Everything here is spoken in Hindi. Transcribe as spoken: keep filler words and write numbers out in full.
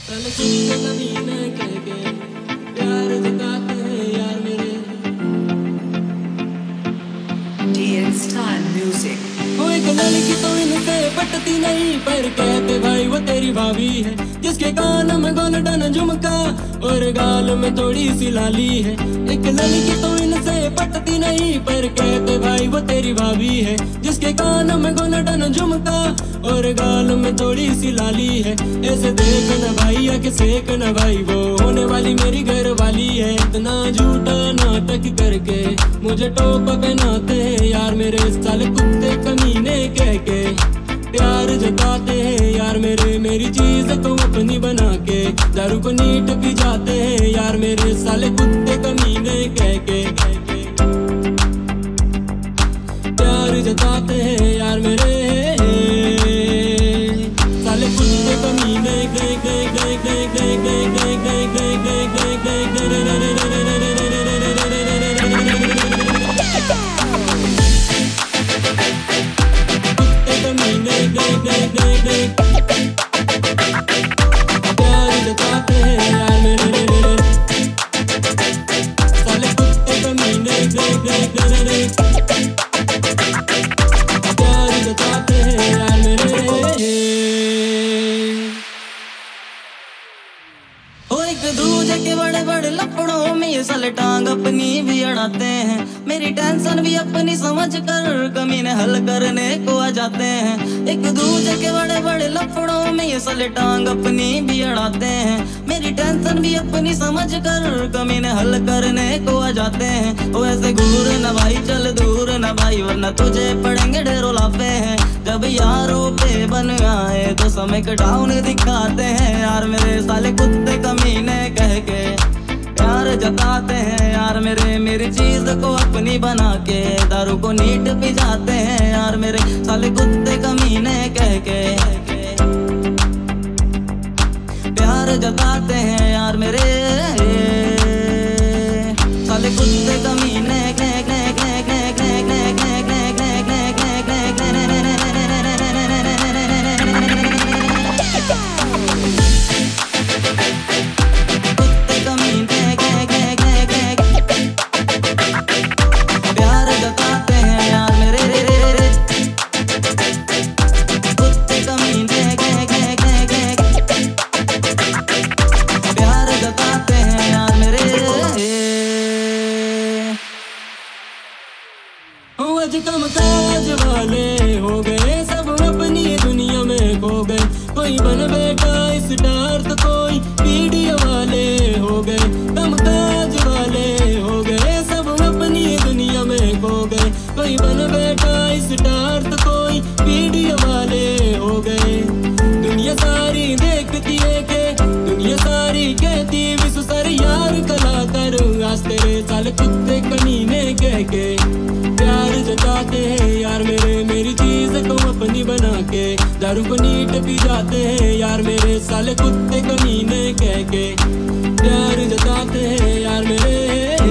साले कुत्ते कमीने कह के प्यार जताते हैं यार मेरे। D N Style Music। वो एक लड़की तो इनसे पटती नहीं, पर कहते भाई वो तेरी भाभी है, जिसके कान में गोल्डन झुमका और गाल में थोड़ी सी लाली है। एक लड़की तो इनसे पटती नहीं, पर कहते भाई वो तेरी भाभी है, जिसके कान में गोल्डन झुमका और गाल में थोड़ी सी लाली है। ऐसे देख न भाई या के सेक न भाई, वो होने वाली मेरी घर वाली है। इतना झूठा नाटक करके मुझे टोपा पहनाते हैं यार मेरे, साले कुत्ते कमीने कह के प्यार जताते हैं यार मेरे। मेरी चीज को अपनी बना के दारू को नीट पी जाते हैं यार मेरे, साले कुत्ते कमीने कह के प्यार जताते हैं यार मेरे, साले कुत्ते कमीने कह के कह के कह के कह के कह के कह के कुत्ते कमीने कह के कह के प्यार जताते हैं यार मेरे, साले कुत्ते कमीने कह के कह के प्यार जताते हैं यार मेरे। ओ एक दूजे के बड़े बड़े लफड़ों में ये साले टांग अपनी भी अड़ाते हैं, मेरी टेंशन भी अपनी समझ कर कमीने हल करने को आ जाते हैं। एक दूजे के बड़े बड़े लफड़ों में ये साले टांग अपनी भी अड़ाते हैं, मेरी टेंशन भी अपनी समझ कर कमीने हल करने को आ जाते हैं। ओ ऐसे घूर न भाई चल दूर न भाई, वरना तुझे पड़ेंगे ढेरों लाफे हैं। जब यारों पे बन आए तो समय डाउन दिखाते हैं यार मेरे, साले कुत्ते कमीने कह के प्यार जताते हैं यार मेरे। मेरी चीज को अपनी बना के दारू को नीट पी जाते हैं यार मेरे, साले कुत्ते कमीने कह के प्यार जताते हैं यार मेरे, साले कुत्ते कमीने कह के कह के कह के कह के कह के कह के कुत्ते कमीने कह के कह के प्यार जताते हैं यार मेरे, कुत्ते कमीने कह के कह के प्यार जताते हैं यार मेरे। आज कम काज वाले हो गए सब अपनी दुनिया में खो गए, कोई बन बैठा स्टार तो कोई मीडिया वाले हो गए। कम काज वाले हो गए सब अपनी दुनिया में खो गए, कोई बन बैठा स्टार तो कोई मीडिया वाले हो गए। दुनिया सारी देखती है के दुनिया सारी कहती विश्व सर यार कलाकार, आज तेरे साले कुत्ते कमीने कह के प्यार जताते हैं यार मेरे। मेरी चीज को अपनी बना के दारू को नीट पी जाते हैं यार मेरे, साले कुत्ते कमीने कह के प्यार जताते हैं यार मेरे।